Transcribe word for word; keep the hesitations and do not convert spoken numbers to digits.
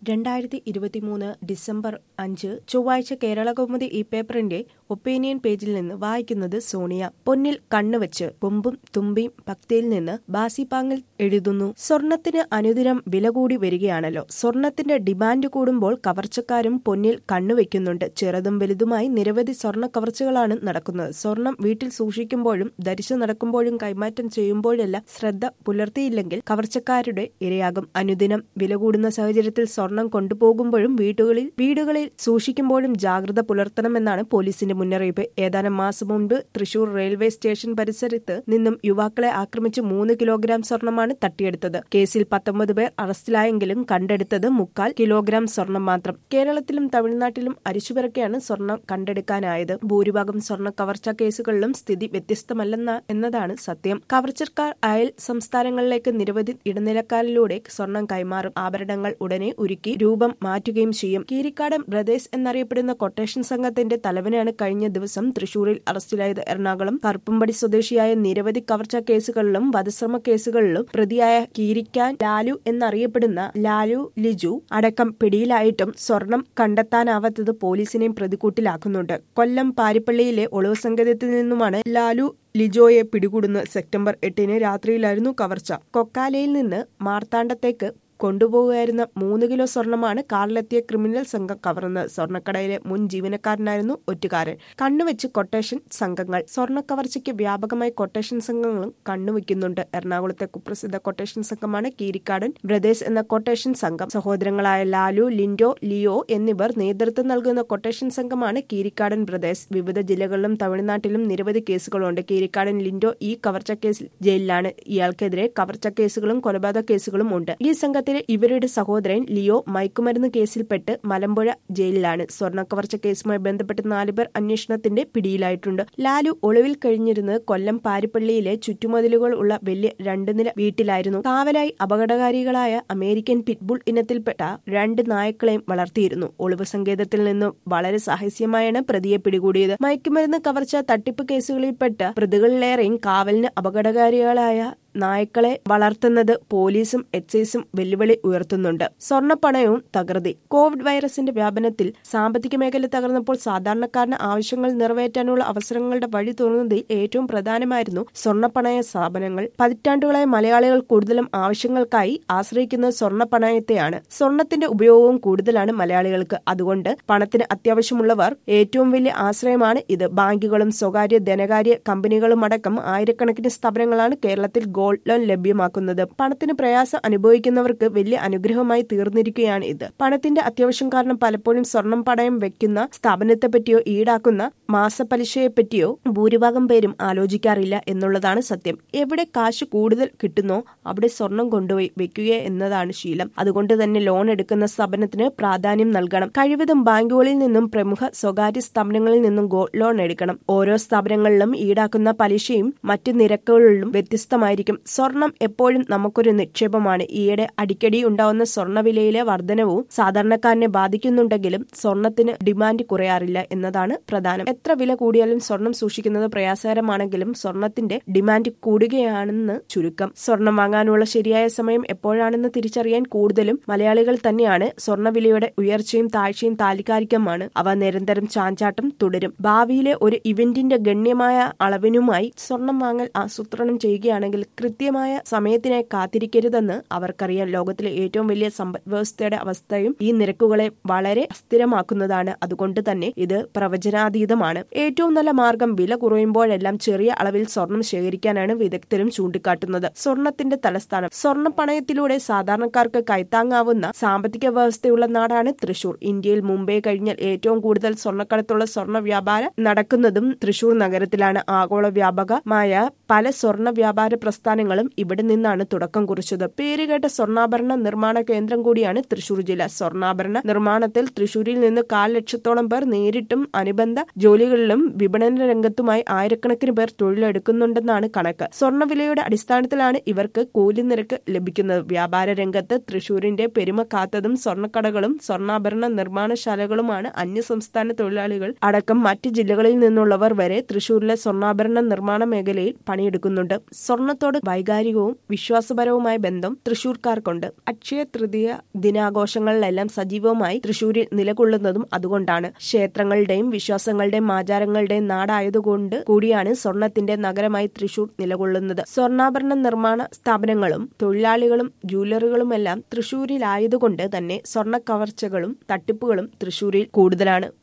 രണ്ടായിരത്തി ഇരുപത്തിമൂന്ന് ഡിസംബർ അഞ്ച് ചൊവ്വാഴ്ച കേരളകൗമുദി ഈ പേപ്പറിന്റെ ഒപ്പീനിയൻ പേജിൽ നിന്ന് വായിക്കുന്നത് സോണിയ. പൊന്നിൽ കണ്ണുവച്ച് കൊമ്പും തുമ്പിയും ഭക്തിയിൽ നിന്ന് ബാസിപാങ്ങിൽ എഴുതുന്നു. സ്വർണത്തിന് അനുദിനം വില കൂടി വരികയാണല്ലോ. സ്വർണത്തിന്റെ ഡിമാൻഡ് കൂടുമ്പോൾ കവർച്ചക്കാരും പൊന്നിൽ കണ്ണുവെക്കുന്നുണ്ട്. ചെറുതും വലുതുമായി നിരവധി സ്വർണ്ണ കവർച്ചകളാണ് നടക്കുന്നത്. സ്വർണം വീട്ടിൽ സൂക്ഷിക്കുമ്പോഴും ധരിച്ചു നടക്കുമ്പോഴും കൈമാറ്റം ചെയ്യുമ്പോഴെല്ലാം ശ്രദ്ധ പുലർത്തിയില്ലെങ്കിൽ കവർച്ചക്കാരുടെ ഇരയാകും. അനുദിനം വില കൂടുന്ന സാഹചര്യത്തിൽ സ്വർണം കൊണ്ടുപോകുമ്പോഴും വീടുകളിൽ വീടുകളിൽ സൂക്ഷിക്കുമ്പോഴും ജാഗ്രത പുലർത്തണമെന്നാണ് പോലീസിന്റെ മുന്നറിയിപ്പ്. ഏതാനും മാസം മുൻപ് തൃശൂർ റെയിൽവേ സ്റ്റേഷൻ പരിസരത്ത് നിന്നും യുവാക്കളെ ആക്രമിച്ച് മൂന്ന് കിലോഗ്രാം സ്വർണമാണ് തട്ടിയെടുത്തത്. കേസിൽ പത്തൊമ്പത് പേർ അറസ്റ്റിലായെങ്കിലും കണ്ടെടുത്തത് മുക്കാൽ കിലോഗ്രാം സ്വർണം മാത്രം. കേരളത്തിലും തമിഴ്നാട്ടിലും അരിച്ചുപിറക്കെയാണ് സ്വർണം കണ്ടെടുക്കാനായത്. ഭൂരിഭാഗം സ്വർണ്ണ കവർച്ചാ കേസുകളിലും സ്ഥിതി വ്യത്യസ്തമല്ലെന്ന എന്നതാണ് സത്യം. കവർച്ചക്കാർ അയൽ സംസ്ഥാനങ്ങളിലേക്ക് നിരവധി ഇടനിലക്കാരിലൂടെ സ്വർണം കൈമാറും. ആഭരണങ്ങൾ ഉടനെ ഉരുക്കി രൂപം മാറ്റുകയും ചെയ്യും. കീരിക്കാടൻ ബ്രദേഴ്സ് എന്നറിയപ്പെടുന്ന കൊട്ടേഷൻ സംഘത്തിന്റെ തലവനാണ് കഴിഞ്ഞ ദിവസം തൃശൂരിൽ അറസ്റ്റിലായത്. എറണാകുളം കറുപ്പുംപടി സ്വദേശിയായ നിരവധി കവർച്ചാ കേസുകളിലും വധശ്രമ കേസുകളിലും പ്രതിയായ കീരിക്കാൻ ലാലു എന്നറിയപ്പെടുന്ന ലാലു ലിജു അടക്കം പിടിയിലായിട്ടും സ്വർണം കണ്ടെത്താനാവാത്തത് പോലീസിനെയും പ്രതികൂട്ടിലാക്കുന്നുണ്ട്. കൊല്ലം പാരിപ്പള്ളിയിലെ ഒളിവ് സങ്കേതത്തിൽ നിന്നുമാണ് ലാലു ലിജോയെ പിടികൂടുന്നത്. സെപ്റ്റംബർ എട്ടിന് രാത്രിയിലായിരുന്നു കവർച്ച. കൊക്കാലയിൽ നിന്ന് മാർത്താണ്ഡത്തേക്ക് കൊണ്ടുപോകുകയായിരുന്ന മൂന്ന് കിലോ സ്വർണമാണ് കാറിലെത്തിയ ക്രിമിനൽ സംഘം കവർന്നത്. സ്വർണ്ണക്കടയിലെ മുൻ ജീവനക്കാരനായിരുന്നു ഒറ്റുകാരൻ. കണ്ണുവെച്ച് കൊട്ടേഷൻ സംഘങ്ങൾ. സ്വർണ്ണ കവർച്ചയ്ക്ക് വ്യാപകമായി കൊട്ടേഷൻ സംഘങ്ങളും കണ്ണുവെക്കുന്നുണ്ട്. എറണാകുളത്തെ കുപ്രസിദ്ധ കൊട്ടേഷൻ സംഘമാണ് കീരിക്കാടൻ ബ്രദേഴ്സ് എന്ന കൊട്ടേഷൻ സംഘം. സഹോദരങ്ങളായ ലാലു, ലിൻഡോ, ലിയോ എന്നിവർ നേതൃത്വം നൽകുന്ന കൊട്ടേഷൻ സംഘമാണ് കീരിക്കാടൻ ബ്രദേഴ്സ്. വിവിധ ജില്ലകളിലും തമിഴ്നാട്ടിലും നിരവധി കേസുകളുണ്ട്. കീരിക്കാടൻ ലിൻഡോ ഈ കവർച്ച കേസിൽ ജയിലിലാണ്. ഇയാൾക്കെതിരെ കവർച്ച കേസുകളും കൊലപാതക കേസുകളും ഉണ്ട്. ഈ സംഘത്തിൽ ഇവരുടെ സഹോദരൻ ലിയോ മയക്കുമരുന്ന് കേസിൽപ്പെട്ട് മലമ്പുഴ ജയിലിലാണ്. സ്വർണ്ണ കവർച്ച കേസുമായി ബന്ധപ്പെട്ട് നാലുപേർ അന്വേഷണത്തിന്റെ പിടിയിലായിട്ടുണ്ട്. ലാലു ഒളിവിൽ കഴിഞ്ഞിരുന്നത് കൊല്ലം പാരിപ്പള്ളിയിലെ ചുറ്റുമതിലുകൾ ഉള്ള വലിയ രണ്ട് നില വീട്ടിലായിരുന്നു. കാവലായി അപകടകാരികളായ അമേരിക്കൻ പിറ്റ്ബുൾ ഇനത്തിൽപ്പെട്ട രണ്ട് നായ്ക്കളെയും വളർത്തിയിരുന്നു. ഒളിവ് സങ്കേതത്തിൽ നിന്ന് വളരെ സാഹസ്യമായാണ് പ്രതിയെ പിടികൂടിയത്. മയക്കുമരുന്ന് കവർച്ച തട്ടിപ്പ് കേസുകളിൽപ്പെട്ട പ്രതികളിലേറെയും കാവലിന് അപകടകാരികളായ നായ്ക്കളെ വളർത്തുന്നത് പോലീസും എക്സൈസും വെല്ലുവിളി ഉയർത്തുന്നുണ്ട്. സ്വർണ്ണപ്പണയവും തകൃതി. കോവിഡ് വൈറസിന്റെ വ്യാപനത്തിൽ സാമ്പത്തിക മേഖല തകർന്നപ്പോൾ സാധാരണക്കാരന് ആവശ്യങ്ങൾ നിറവേറ്റാനുള്ള അവസരങ്ങളുടെ വഴി തുറന്നതിൽ ഏറ്റവും പ്രധാനമായിരുന്നു സ്വർണ്ണപ്പണയ സ്ഥാപനങ്ങൾ. പതിറ്റാണ്ടുകളായി മലയാളികൾ കൂടുതലും ആവശ്യങ്ങൾക്കായി ആശ്രയിക്കുന്നത് സ്വർണ്ണപ്പണയത്തെയാണ്. സ്വർണത്തിന്റെ ഉപയോഗവും കൂടുതലാണ് മലയാളികൾക്ക്. അതുകൊണ്ട് പണത്തിന് അത്യാവശ്യമുള്ളവർ ഏറ്റവും വലിയ ആശ്രയമാണ് ഇത്. ബാങ്കുകളും സ്വകാര്യ ധനകാര്യ കമ്പനികളുമടക്കം ആയിരക്കണക്കിന് സ്ഥാപനങ്ങളാണ് കേരളത്തിൽ ഗോൾഡ് ലോൺ ലഭ്യമാക്കുന്നത്. പണത്തിന് പ്രയാസം അനുഭവിക്കുന്നവർക്ക് വലിയ അനുഗ്രഹമായി തീർന്നിരിക്കുകയാണ് ഇത്. പണത്തിന്റെ അത്യാവശ്യം കാരണം പലപ്പോഴും സ്വർണം പണയം വെക്കുന്ന സ്ഥാപനത്തെപ്പറ്റിയോ ഈടാക്കുന്ന മാസപലിശയെപ്പറ്റിയോ ഭൂരിഭാഗം പേരും ആലോചിക്കാറില്ല എന്നുള്ളതാണ് സത്യം. എവിടെ കാശ് കൂടുതൽ കിട്ടുന്നോ അവിടെ സ്വർണം കൊണ്ടുപോയി വെക്കുക എന്നതാണ് ശീലം. അതുകൊണ്ട് തന്നെ ലോൺ എടുക്കുന്ന സ്ഥാപനത്തിന് പ്രാധാന്യം നൽകണം. കഴിവതും ബാങ്കുകളിൽ നിന്നും പ്രമുഖ സ്വകാര്യ സ്ഥാപനങ്ങളിൽ നിന്നും ഗോൾഡ് ലോൺ എടുക്കണം. ഓരോ സ്ഥാപനങ്ങളിലും ഈടാക്കുന്ന പലിശയും മറ്റു നിരക്കുകളിലും വ്യത്യസ്തമായിരിക്കും. സ്വർണം എപ്പോഴും നമുക്കൊരു നിക്ഷേപമാണ്. ഈയിടെ അടിക്കടി ഉണ്ടാവുന്ന സ്വർണ്ണവിലയിലെ വർധനവും സാധാരണക്കാരനെ ബാധിക്കുന്നുണ്ടെങ്കിലും സ്വർണത്തിന് ഡിമാൻഡ് കുറയാറില്ല എന്നതാണ് പ്രധാനം. എത്ര വില കൂടിയാലും സ്വർണം സൂക്ഷിക്കുന്നത് പ്രയാസകരമാണെങ്കിലും സ്വർണത്തിന്റെ ഡിമാൻഡ് കൂടുകയാണെന്ന് ചുരുക്കം. സ്വർണം വാങ്ങാനുള്ള ശരിയായ സമയം എപ്പോഴാണെന്ന് തിരിച്ചറിയാൻ കൂടുതലും മലയാളികൾ തന്നെയാണ്. സ്വർണ്ണവിലയുടെ ഉയർച്ചയും താഴ്ചയും താൽക്കാലികമാണ്. അവ നിരന്തരം ചാഞ്ചാട്ടം തുടരും. ഭാവിയിലെ ഒരു ഇവന്റിന്റെ ഗണ്യമായ അളവിനുമായി സ്വർണം വാങ്ങൽ ആസൂത്രണം ചെയ്യുകയാണെങ്കിൽ കൃത്യമായ സമയത്തിനായി കാത്തിരിക്കരുതെന്ന് അവർക്കറിയാം. ലോകത്തിലെ ഏറ്റവും വലിയ സമ്പദ് വ്യവസ്ഥയുടെ അവസ്ഥയും ഈ നിരക്കുകളെ വളരെ അസ്ഥിരമാക്കുന്നതാണ്. അതുകൊണ്ട് തന്നെ ഇത് പ്രവചനാതീതമാണ്. ഏറ്റവും നല്ല മാർഗം വില കുറയുമ്പോഴെല്ലാം ചെറിയ അളവിൽ സ്വർണം ശേഖരിക്കാനാണ് വിദഗ്ധരും ചൂണ്ടിക്കാട്ടുന്നത്. സ്വർണത്തിന്റെ തലസ്ഥാനം. സ്വർണ്ണ പണയത്തിലൂടെ സാധാരണക്കാർക്ക് കൈത്താങ്ങാവുന്ന സാമ്പത്തിക വ്യവസ്ഥയുള്ള നാടാണ് തൃശൂർ. ഇന്ത്യയിൽ മുംബൈ കഴിഞ്ഞാൽ ഏറ്റവും കൂടുതൽ സ്വർണ്ണക്കടത്തുള്ള സ്വർണ്ണ വ്യാപാരം നടക്കുന്നതും തൃശൂർ നഗരത്തിലാണ്. ആഗോള വ്യാപകമായ പല സ്വർണ്ണ വ്യാപാര പ്രസ്ഥാനങ്ങളും ഇവിടെ നിന്നാണ് തുടക്കം കുറിച്ചത്. പേരുകേട്ട സ്വർണ്ണാഭരണ നിർമ്മാണ കേന്ദ്രം കൂടിയാണ് തൃശൂർ ജില്ല. സ്വർണ്ണാഭരണ നിർമ്മാണത്തിൽ തൃശൂരിൽ നിന്ന് കാൽ ലക്ഷത്തോളം പേർ നേരിട്ടും അനുബന്ധ ജോലികളിലും വിപണന രംഗത്തുമായി ആയിരക്കണക്കിന് പേർ തൊഴിലെടുക്കുന്നുണ്ടെന്നാണ് കണക്ക്. സ്വർണ്ണവിലയുടെ അടിസ്ഥാനത്തിലാണ് ഇവർക്ക് കൂലി നിരക്ക് ലഭിക്കുന്നത്. വ്യാപാര രംഗത്ത് തൃശൂരിന്റെ പെരുമ കാത്തതും സ്വർണ്ണക്കടകളും സ്വർണ്ണാഭരണ നിർമ്മാണശാലകളുമാണ്. അന്യസംസ്ഥാന തൊഴിലാളികൾ അടക്കം മറ്റ് ജില്ലകളിൽ നിന്നുള്ളവർ വരെ തൃശൂരിലെ സ്വർണ്ണാഭരണ നിർമ്മാണ മേഖലയിൽ പണിയെടുക്കുന്നുണ്ട്. സ്വർണ്ണത്തോട് തൃശൂരിനോട് വൈകാരികവും വിശ്വാസപരവുമായ ബന്ധം തൃശൂർക്കാർക്കുണ്ട്. അക്ഷയ തൃതീയ ദിനാഘോഷങ്ങളിലെല്ലാം സജീവമായി തൃശൂരിൽ നിലകൊള്ളുന്നതും അതുകൊണ്ടാണ്. ക്ഷേത്രങ്ങളുടെയും വിശ്വാസങ്ങളുടെയും ആചാരങ്ങളുടെയും നാടായതുകൊണ്ട് കൂടിയാണ് സ്വർണത്തിന്റെ നഗരമായി തൃശൂർ നിലകൊള്ളുന്നത്. സ്വർണ്ണാഭരണ നിർമ്മാണ സ്ഥാപനങ്ങളും തൊഴിലാളികളും ജ്വല്ലറികളുമെല്ലാം തൃശൂരിലായതുകൊണ്ട് തന്നെ സ്വർണ്ണ കവർച്ചകളും തട്ടിപ്പുകളും തൃശൂരിൽ കൂടുതലാണ്.